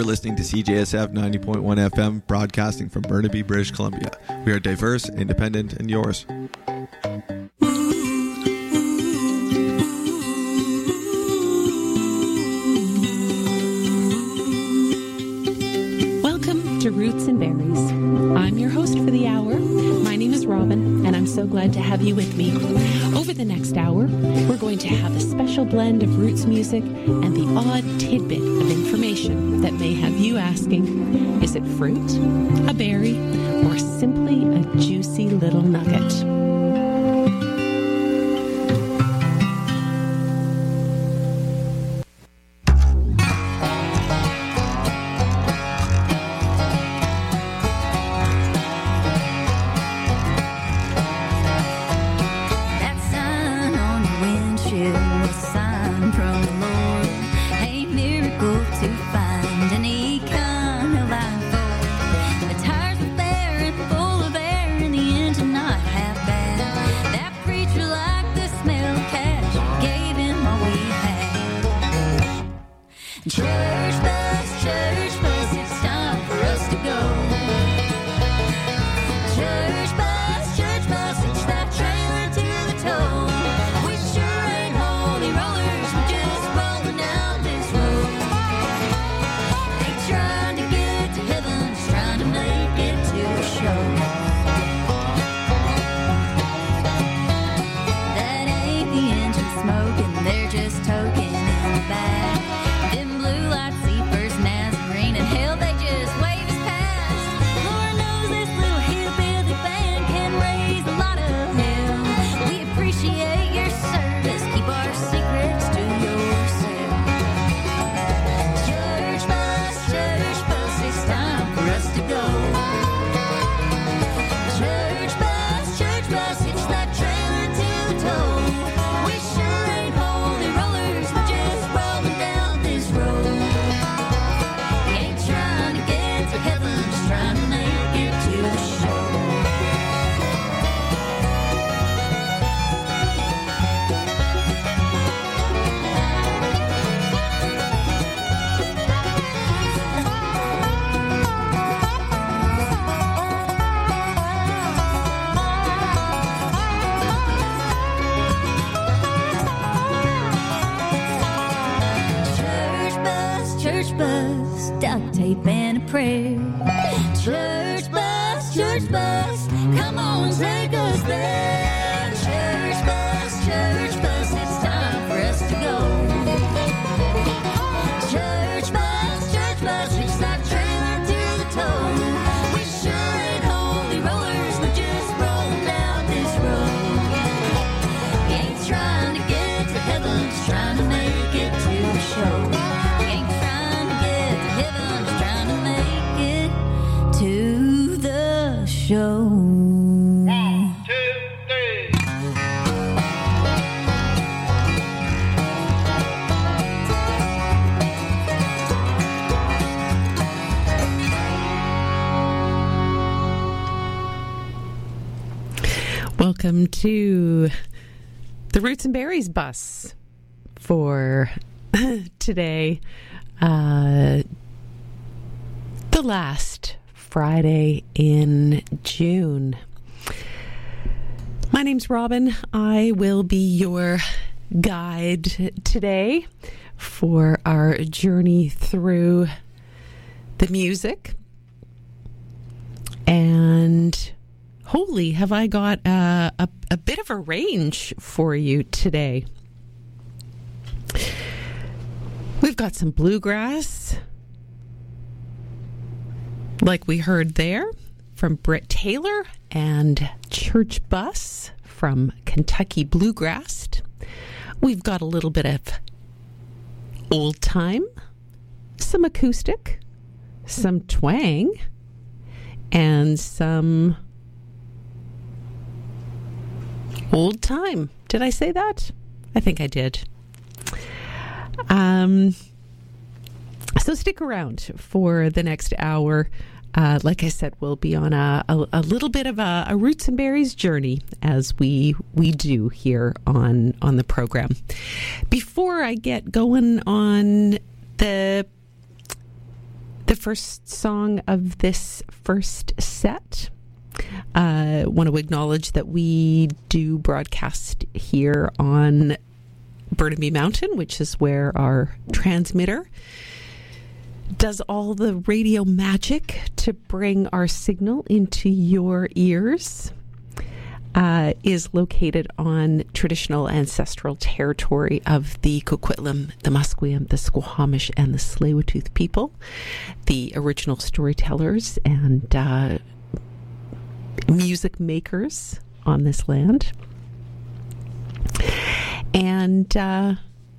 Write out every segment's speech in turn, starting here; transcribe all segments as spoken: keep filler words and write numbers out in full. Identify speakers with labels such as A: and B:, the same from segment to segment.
A: You're listening to C J S F ninety point one F M, broadcasting from Burnaby, British Columbia. We are diverse, independent, and yours.
B: Welcome to Roots and Berries. I'm your host for the hour. My name is Robin, and I'm so glad to have you with me. Over the next hour, we're going to have a special blend of roots music and the odd tidbit of information that may have you asking, is it fruit, a berry, or simply a juicy little nugget? Welcome to the Roots and Berries bus for today, uh, the last Friday in June. My name's Robin. I will be your guide today for our journey through the music. And holy, have I got a, a, a bit of a range for you today. We've got some bluegrass, like we heard there, from Britt Taylor, and Church Bus from Kentucky Bluegrass. We've got a little bit of old time, some acoustic, some twang, and some old time. Did I say that? I think I did. Um, so stick around for the next hour. Uh, like I said, we'll be on a, a, a little bit of a, a Roots and Berries journey, as we we do here on, on the program. Before I get going on the first song of this first set. I uh, want to acknowledge that we do broadcast here on Burnaby Mountain, which is where our transmitter does all the radio magic to bring our signal into your ears. Uh, is located on traditional ancestral territory of the Coquitlam, the Musqueam, the Squamish, and the Tsleil-Waututh people, the original storytellers and uh, music makers on this land. And uh,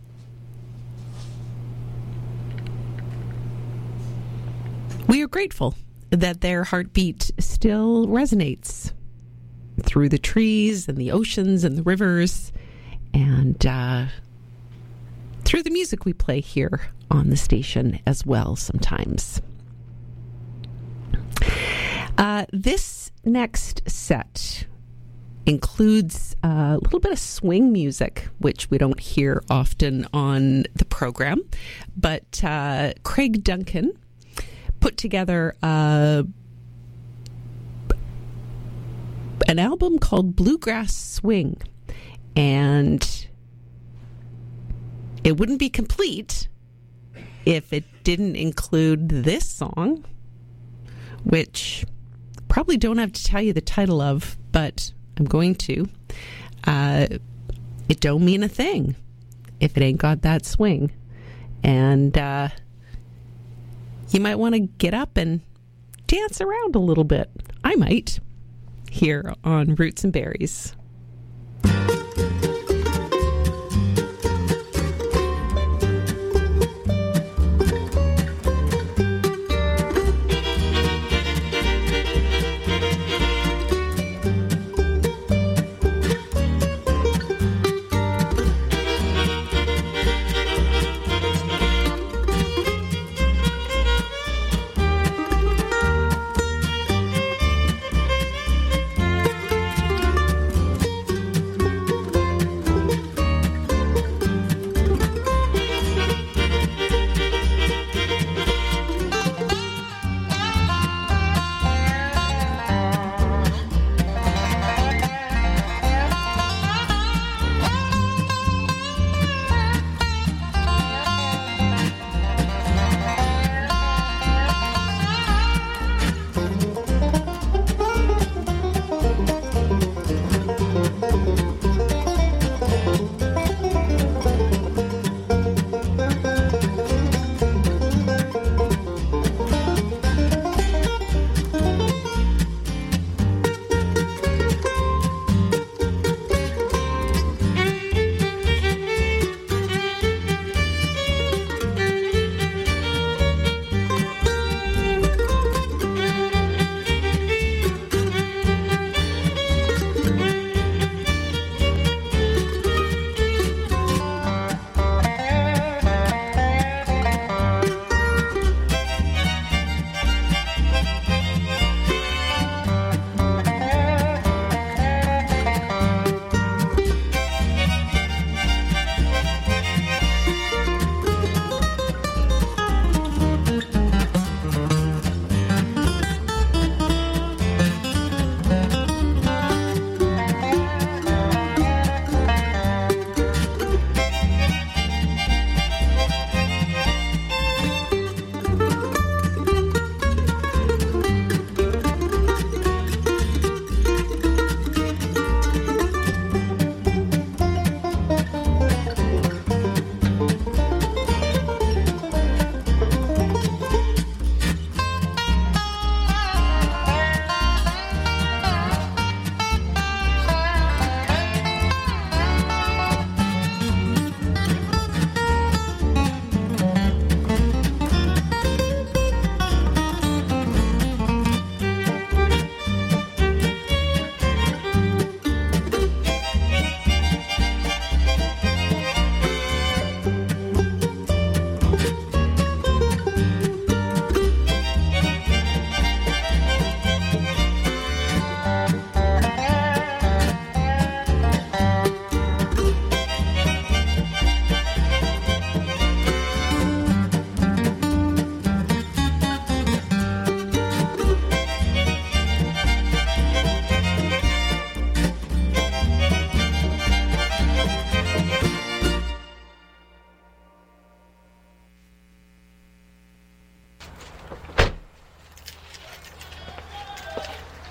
B: we are grateful that their heartbeat still resonates through the trees and the oceans and the rivers and uh, through the music we play here on the station as well sometimes. Uh, this next set includes a little bit of swing music, which we don't hear often on the program, but uh, Craig Duncan put together a an album called Bluegrass Swing, and it wouldn't be complete if it didn't include this song, which probably don't have to tell you the title of, but I'm going to. Uh, it don't mean a thing if it ain't got that swing, and uh, you might want to get up and dance around a little bit. I might. Here on Roots and Berries.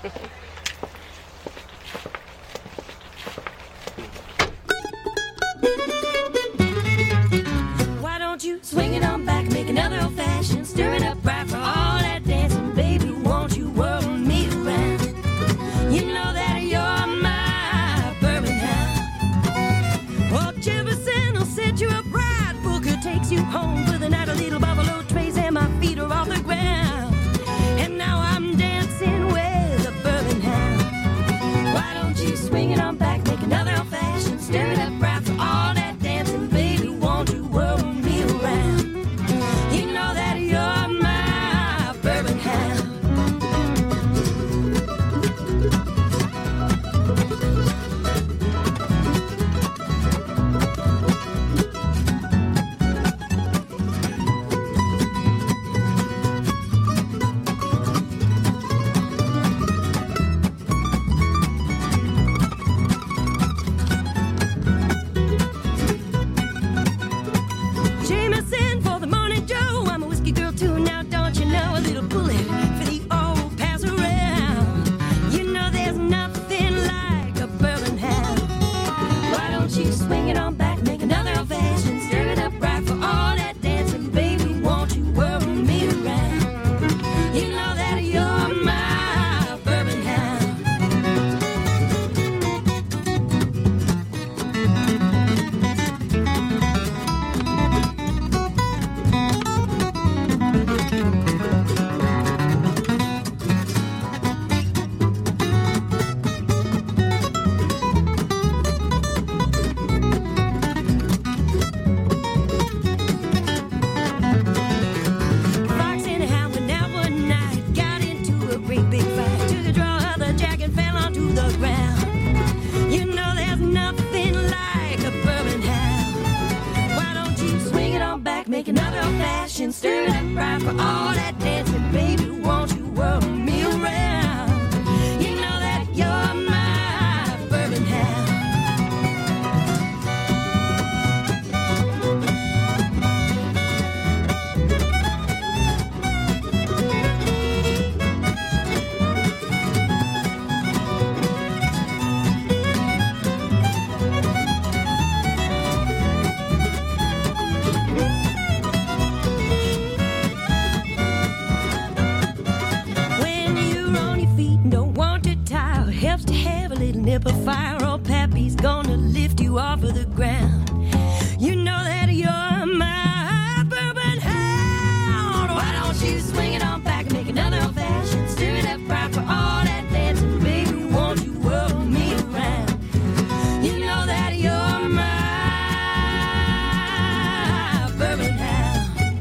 C: Why don't you swing it on back, make another old fashioned, stir it up right for all that dancing, baby. Won't you whirl me around? You know that you're my bourbon hound. Well, Jefferson will set you up right. Booker takes you home for the night. A little buffalo trace and my feet are off the ground. And now I'm dancing with a bourbon hound. Why don't you swing it on back, make another old fashioned, stir it up right for all that dancing, baby. Won't you whirl me around? You know that you're my bourbon hound. Jameson for the morning Joe. I'm a whiskey girl too, now don't you know? A little bullet for the old pass around. You know there's nothing like a bourbon hound. Why don't you swing it on back, make another old fashioned, stir it up right for all that dancing, baby. Won't you whirl me around? You know that you're my bourbon hound. Fox and a hound went out one night, got into a great big fight. Took a draw of the jack and fell onto the ground. You know there's nothing like a bourbon hound. Why don't you swing it on back, make another old fashioned, stir it up right for all that dancing, baby. Won't you whirl me around? You know that you're my bourbon hound. When you're on your feet and don't want to tire, helps to have a little nip of fire. Old Pappy's gonna lift you off of the ground. You know that you're my bourbon hound. Why don't you swing it on back and make another old fashioned, stir it up right for all that dancing, baby. Won't you whirl me around? You know that you're my bourbon hound.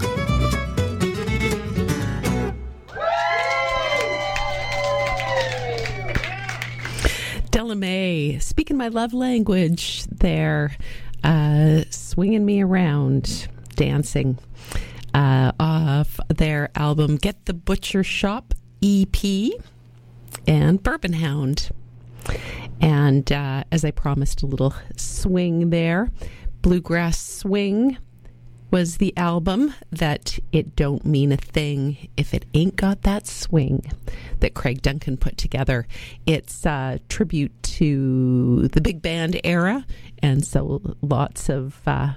B: Della Mae, speaking my love language there, uh, swinging me around, dancing, uh, off their album Get the Butcher Shop E P and Bourbon Hound. And uh, as I promised, a little swing there. Bluegrass Swing was the album that It Don't Mean a Thing If It Ain't Got That Swing that Craig Duncan put together. It's a tribute to the big band era, and so lots of uh,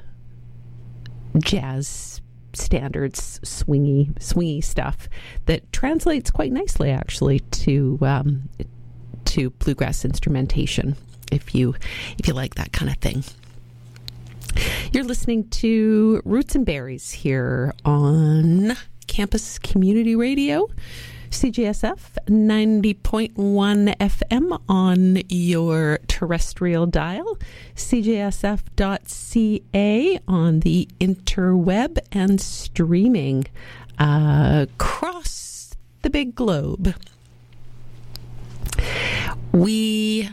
B: jazz standards, swingy, swingy stuff that translates quite nicely, actually, to um, to bluegrass instrumentation. If you if you like that kind of thing. You're listening to Roots and Berries here on Campus Community Radio, C J S F ninety point one F M on your terrestrial dial, C J S F dot C A on the interweb, and streaming uh, across the big globe. We...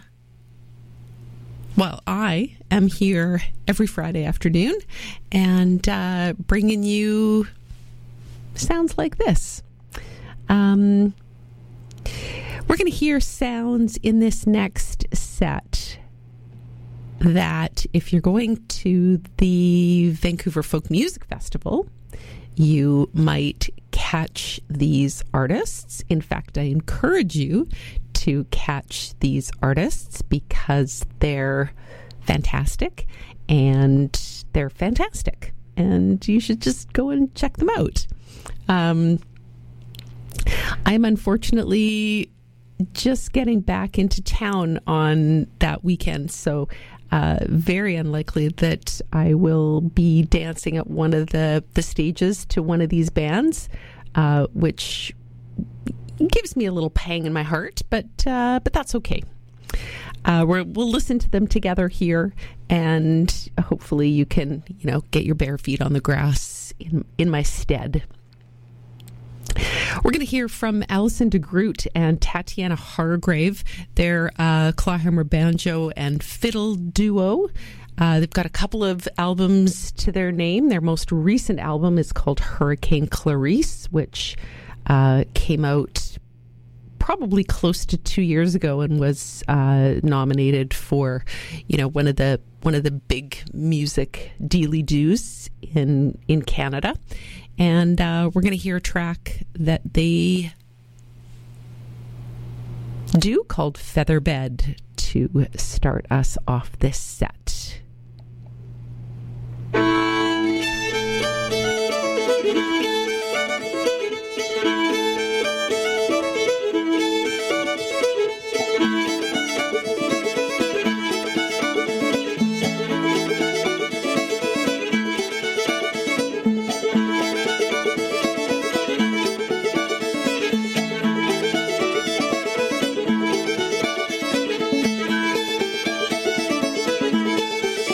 B: Well, I am here every Friday afternoon and uh, bringing you sounds like this. Um, we're going to hear sounds in this next set that if you're going to the Vancouver Folk Music Festival, you might catch these artists. In fact, I encourage you to catch these artists because they're fantastic and they're fantastic. And you should just go and check them out. Um, I'm unfortunately just getting back into town on that weekend, so uh, very unlikely that I will be dancing at one of the, the stages to one of these bands, uh, which gives me a little pang in my heart, but uh, but that's okay. Uh, we're, we'll listen to them together here, and hopefully you can, you know, get your bare feet on the grass in in my stead. We're going to hear from Alison de Groot and Tatiana Hargrave. They're a clawhammer banjo and fiddle duo. Uh, they've got a couple of albums to their name. Their most recent album is called Hurricane Clarice, which uh, came out probably close to two years ago and was uh, nominated for, you know, one of the one of the big music dealy doos in in Canada. And uh, we're going to hear a track that they do called Featherbed to start us off this set.
C: Featherbed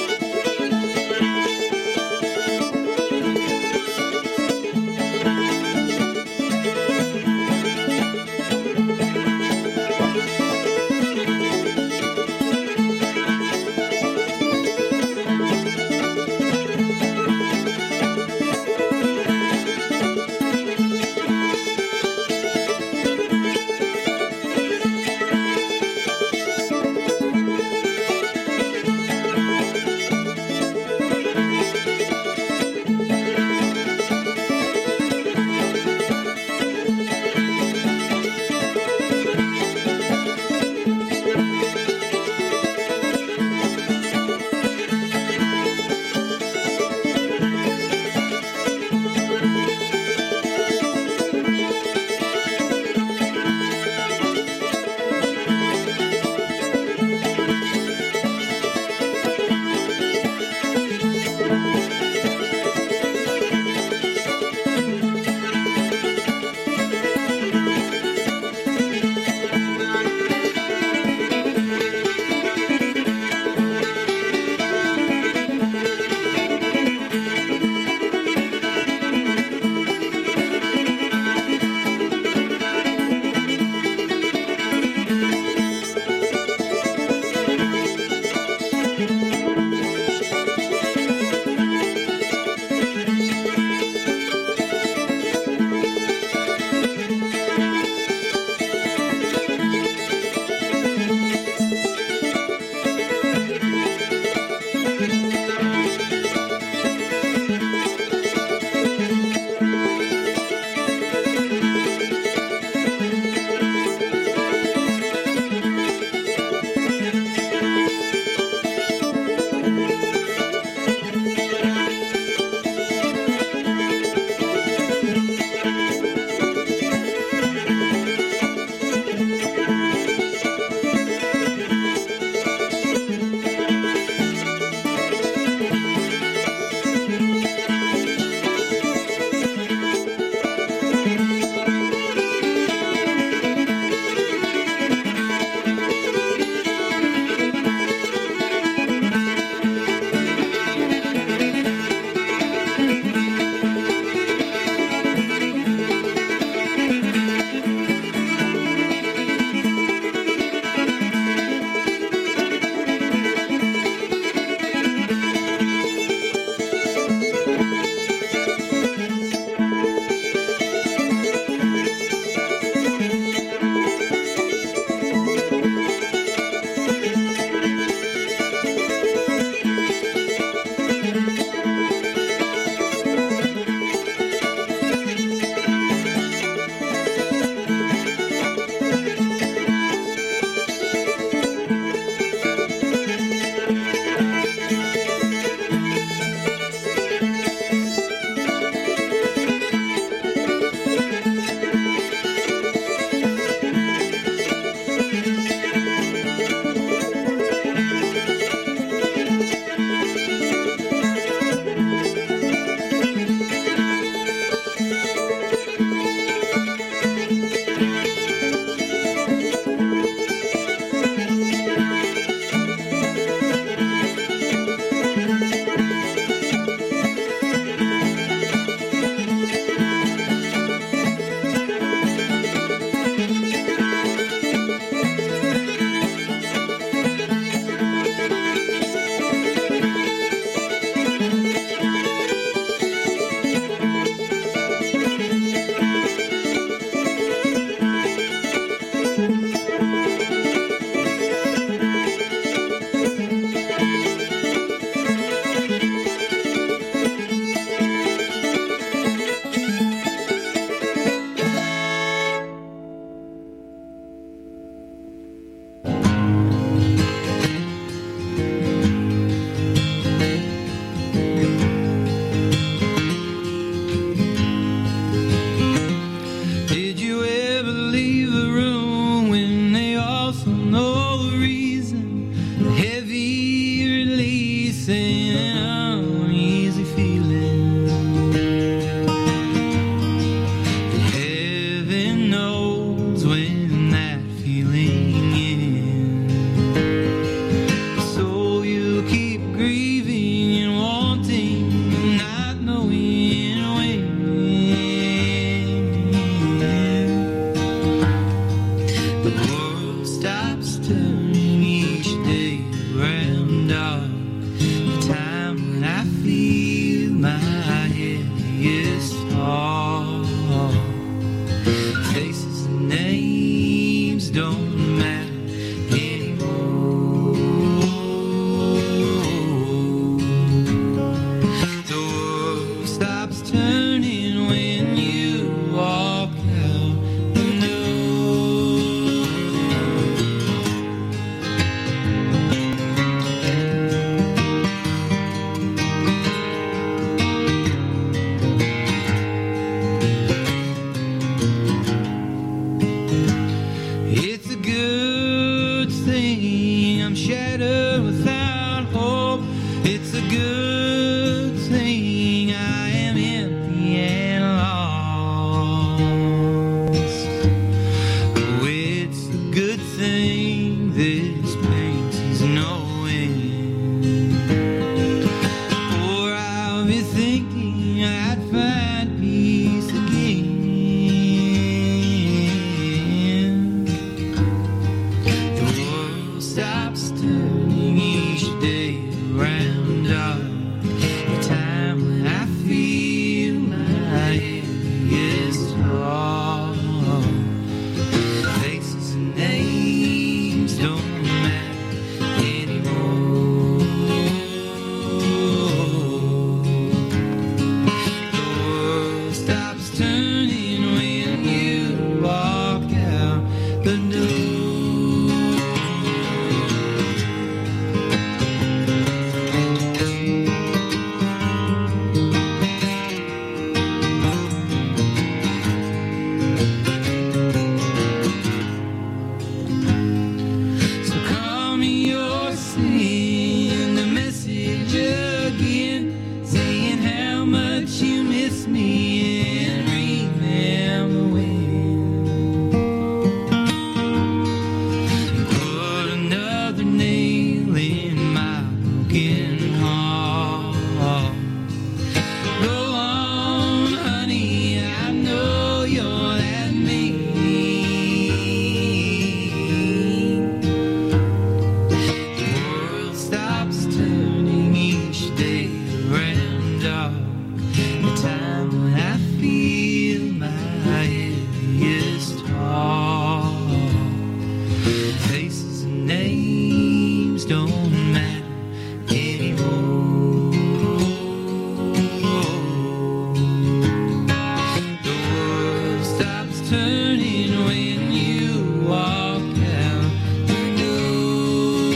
D: turning when you walk out the door.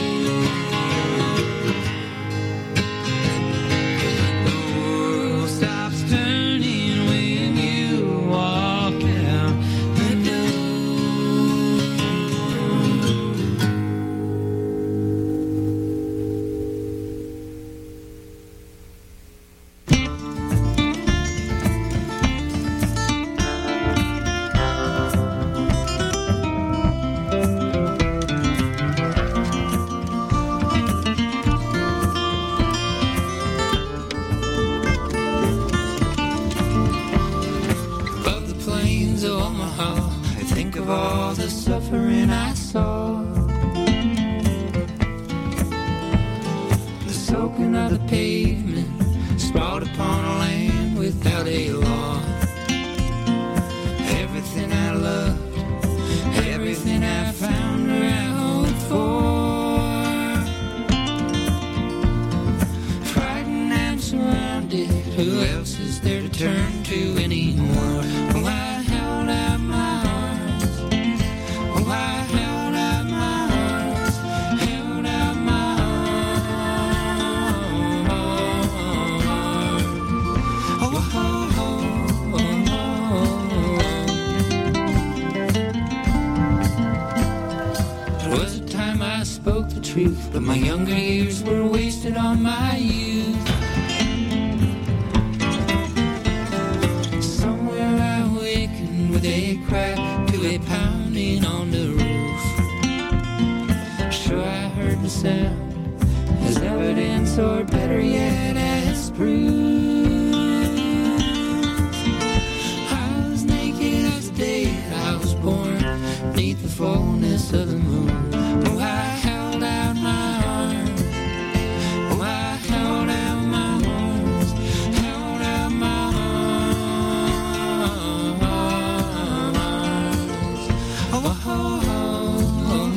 D: The world stops turning when you walk out the above the plains of Omaha, I think of all the suffering I saw. The soaking of the pavement, sprawled upon a land without a law. Everything I loved, everything I found or I hoped for. Frightened and surrounded, who else is there to turn to anymore? Oh, I held out my arms. Oh, I held out my arms. Held out my arms. Oh, oh, oh, oh, oh. There was a time I spoke the truth, but my younger years were wasted on my youth. Somewhere I awakened with a crack to a pounding on the roof. Sure, I heard the sound as evidence, or better yet, as proof. I was naked as the day I was born, beneath the fullness of the moon. Oh, I held out my arms. Oh, I held out my arms. Held out my arms. Oh, oh, oh, oh,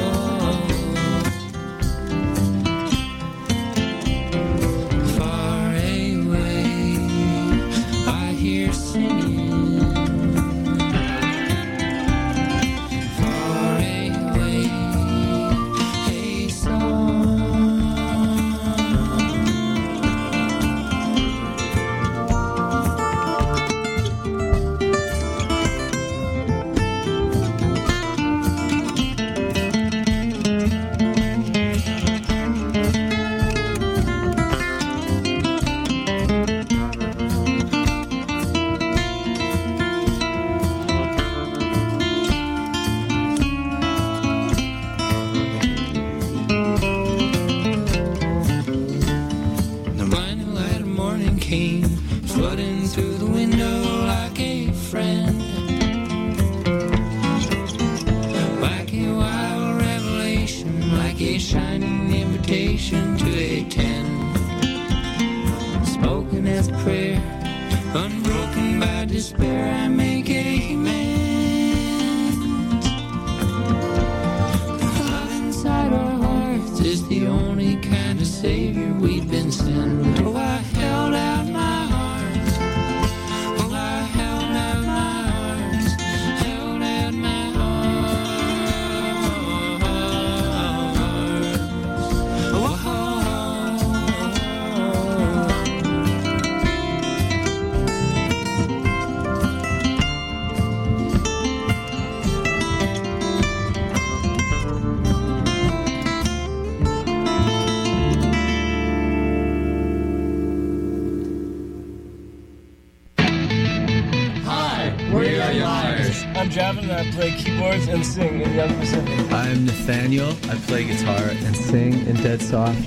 D: oh. Far away, I hear singing. Far away, a song. The blinding light of morning came, flooding through the window like a friend. Like a wild revelation, like a shining invitation to a ten. Spoken as prayer, unbroken by despair, I make amends. Love inside our hearts is the only kind of savior we've been sent. Oh, I held out my arms. Oh, I held out my arms. Held out my arms. Oh, oh, oh,
E: I'm Javin, and I play keyboards and sing in Young Pacific.
F: I'm Nathaniel. I play guitar and sing in Dead Soft.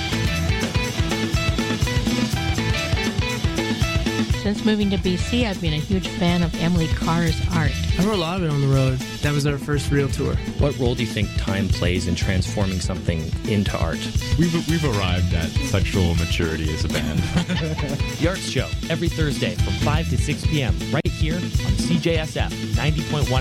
G: Since moving to B C, I've been a huge fan of Emily Carr's art.
E: I wrote a lot of it on the road. That was our first real tour.
H: What role do you think time plays in transforming something into art?
I: We've, we've arrived at sexual maturity as a band.
H: The Arts Show, every Thursday from five to six p.m. right here on C J S F ninety point one